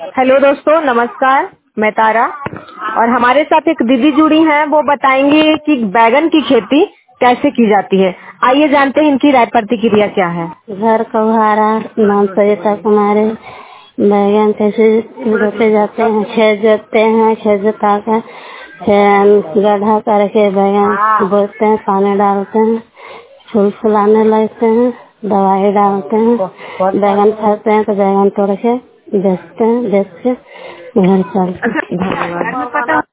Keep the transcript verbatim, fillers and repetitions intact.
Hello दोस्तों, नमस्कार। मैं तारा और हमारे साथ एक दीदी जुड़ी हैं। वो बताएंगी कि बैगन की खेती कैसे की जाती है। आइए जानते हैं इनकी राय प्रतिक्रिया क्या है। घर का भाड़ा नाम सरिता कुमारी। बैगन कैसे रोपे जाते हैं? खेत जोतते हैं, खेत जोता कर फिर गड्ढा करके बैगन बोते हैं, पानी डालते हैं, फूल फुलाने लगते हैं, दवाई डालते हैं, बैगन फलते हैं तो बैगन तोड़ के बेचते हैं, बेच के घर चलते हैं। धन्यवाद।